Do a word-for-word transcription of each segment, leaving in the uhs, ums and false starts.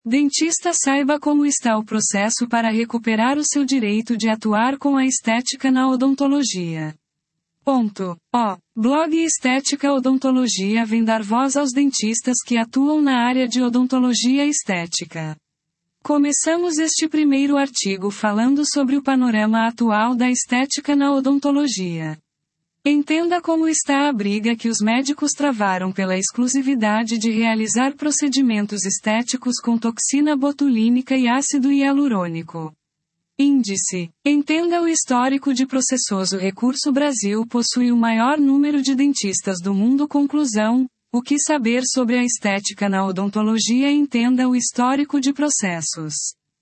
Dentista, saiba como está o processo para recuperar o seu direito de atuar com a estética na odontologia. Ponto. O blog Estética Odontologia vem dar voz aos dentistas que atuam na área de odontologia estética. Começamos este primeiro artigo falando sobre o panorama atual da estética na odontologia. Entenda como está a briga que os médicos travaram pela exclusividade de realizar procedimentos estéticos com toxina botulínica e ácido hialurônico. Índice. Entenda o histórico de processos. O Recurso Brasil possui o maior número de dentistas do mundo. Conclusão. O que saber sobre a estética na odontologia? Entenda o histórico de processos.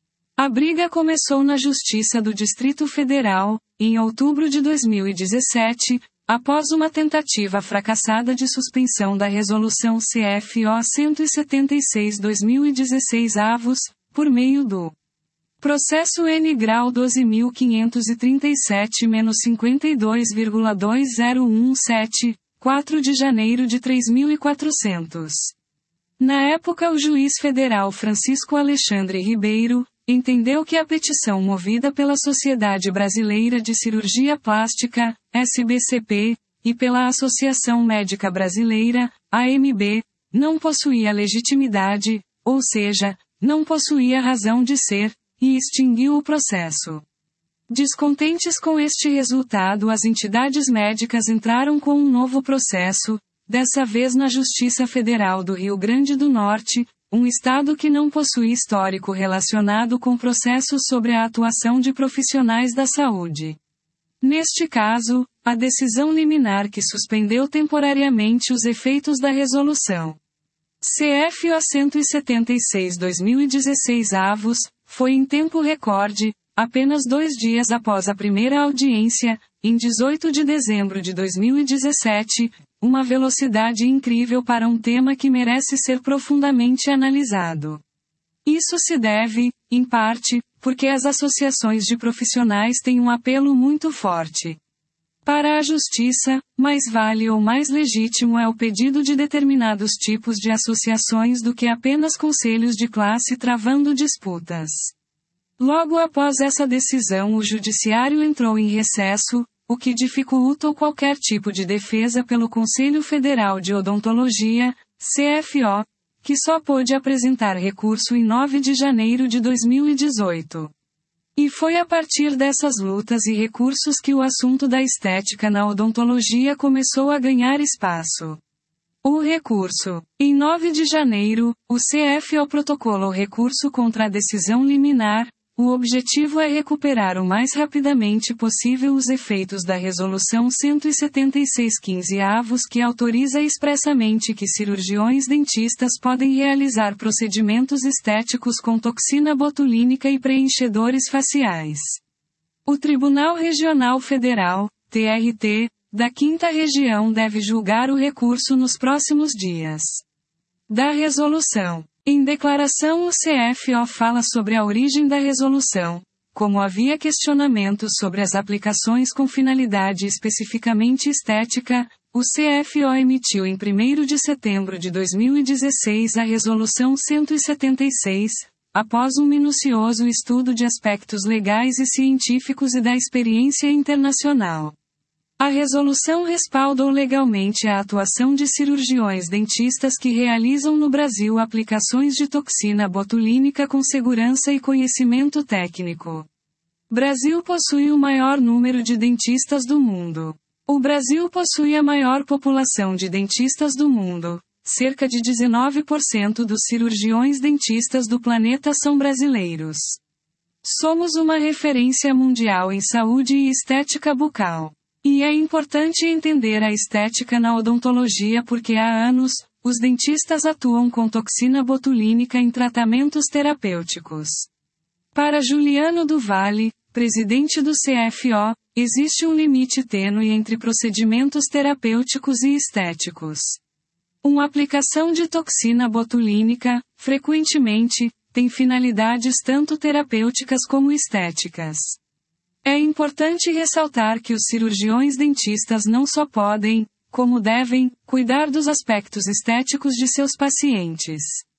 A briga começou na Justiça do Distrito Federal, em outubro de dois mil e dezessete, após uma tentativa fracassada de suspensão da Resolução C F O cento e setenta e seis barra dois mil e dezesseis avos, por meio do processo N grau doze mil quinhentos e trinta e sete - cinquenta e dois vírgula dois zero um sete, quatro de janeiro de três mil e quatrocentos. Na época, o juiz federal Francisco Alexandre Ribeiro entendeu que a petição movida pela Sociedade Brasileira de Cirurgia Plástica, S B C P, e pela Associação Médica Brasileira, A M B, não possuía legitimidade, ou seja, não possuía razão de ser, e extinguiu o processo. Descontentes com este resultado, as entidades médicas entraram com um novo processo, dessa vez na Justiça Federal do Rio Grande do Norte, um estado que não possui histórico relacionado com processos sobre a atuação de profissionais da saúde. Neste caso, a decisão liminar que suspendeu temporariamente os efeitos da resolução C F O cento e setenta e seis barra dois mil e dezesseis avos, foi em tempo recorde, apenas dois dias após a primeira audiência, em dezoito de dezembro de dois mil e dezessete, uma velocidade incrível para um tema que merece ser profundamente analisado. Isso se deve, em parte, porque as associações de profissionais têm um apelo muito forte. Para a justiça, mais vale ou mais legítimo é o pedido de determinados tipos de associações do que apenas conselhos de classe travando disputas. Logo após essa decisão, o judiciário entrou em recesso, o que dificultou qualquer tipo de defesa pelo Conselho Federal de Odontologia, C F O, que só pôde apresentar recurso em nove de janeiro de dois mil e dezoito. E foi a partir dessas lutas e recursos que o assunto da estética na odontologia começou a ganhar espaço. O recurso. Em nove de janeiro, o C F O protocolou recurso contra a decisão liminar. O objetivo é recuperar o mais rapidamente possível os efeitos da Resolução cento e setenta e seis barra quinze avos, que autoriza expressamente que cirurgiões dentistas podem realizar procedimentos estéticos com toxina botulínica e preenchedores faciais. O Tribunal Regional Federal, T R T, da Quinta Região deve julgar o recurso nos próximos dias. Da resolução. Em declaração, o C F O fala sobre a origem da resolução. Como havia questionamentos sobre as aplicações com finalidade especificamente estética, o C F O emitiu em primeiro de setembro de dois mil e dezesseis a Resolução cento e setenta e seis, após um minucioso estudo de aspectos legais e científicos e da experiência internacional. A resolução respaldou legalmente a atuação de cirurgiões dentistas que realizam no Brasil aplicações de toxina botulínica com segurança e conhecimento técnico. Brasil possui o maior número de dentistas do mundo. O Brasil possui a maior população de dentistas do mundo. Cerca de dezenove por cento dos cirurgiões dentistas do planeta são brasileiros. Somos uma referência mundial em saúde e estética bucal. E é importante entender a estética na odontologia porque há anos, os dentistas atuam com toxina botulínica em tratamentos terapêuticos. Para Juliano do Vale, presidente do C F O, existe um limite tênue entre procedimentos terapêuticos e estéticos. Uma aplicação de toxina botulínica, frequentemente, tem finalidades tanto terapêuticas como estéticas. É importante ressaltar que os cirurgiões dentistas não só podem, como devem, cuidar dos aspectos estéticos de seus pacientes.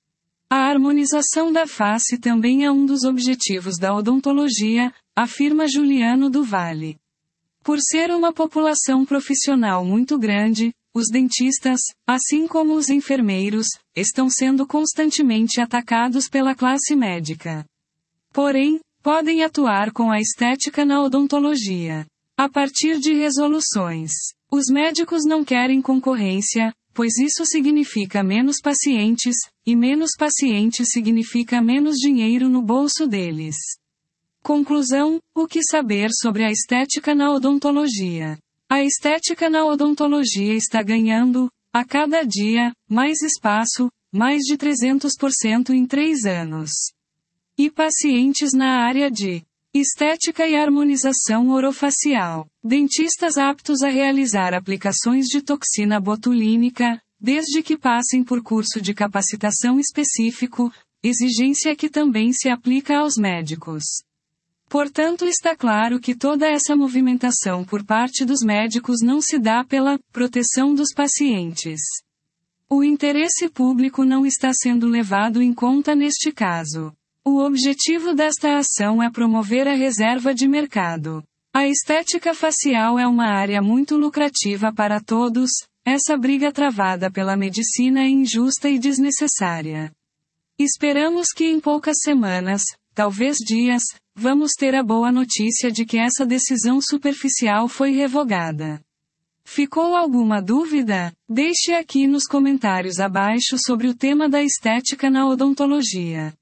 A harmonização da face também é um dos objetivos da odontologia, afirma Juliano do Vale. Por ser uma população profissional muito grande, os dentistas, assim como os enfermeiros, estão sendo constantemente atacados pela classe médica. Porém, podem atuar com a estética na odontologia. A partir de resoluções. Os médicos não querem concorrência, pois isso significa menos pacientes, e menos pacientes significa menos dinheiro no bolso deles. Conclusão: o que saber sobre a estética na odontologia? A estética na odontologia está ganhando, a cada dia, mais espaço, mais de trezentos por cento em três anos. E pacientes na área de estética e harmonização orofacial. Dentistas aptos a realizar aplicações de toxina botulínica, desde que passem por curso de capacitação específico, exigência que também se aplica aos médicos. Portanto, está claro que toda essa movimentação por parte dos médicos não se dá pela proteção dos pacientes. O interesse público não está sendo levado em conta neste caso. O objetivo desta ação é promover a reserva de mercado. A estética facial é uma área muito lucrativa para todos, essa briga travada pela medicina é injusta e desnecessária. Esperamos que em poucas semanas, talvez dias, vamos ter a boa notícia de que essa decisão superficial foi revogada. Ficou alguma dúvida? Deixe aqui nos comentários abaixo sobre o tema da estética na odontologia.